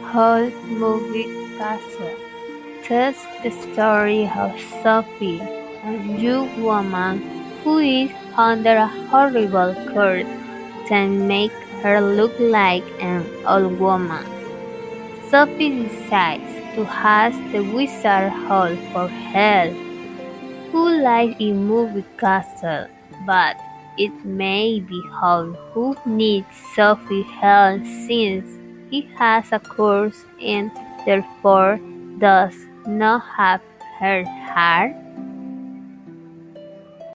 Hall movie castle tells the story of Sophie, a young woman who is under a horrible curse that makes her look like an old woman. Sophie decides to ask the Wizard Hall for help, who lives in Movie Castle, but it may be Hall who needs Sophie's help since he has a curse and therefore does not have her heart.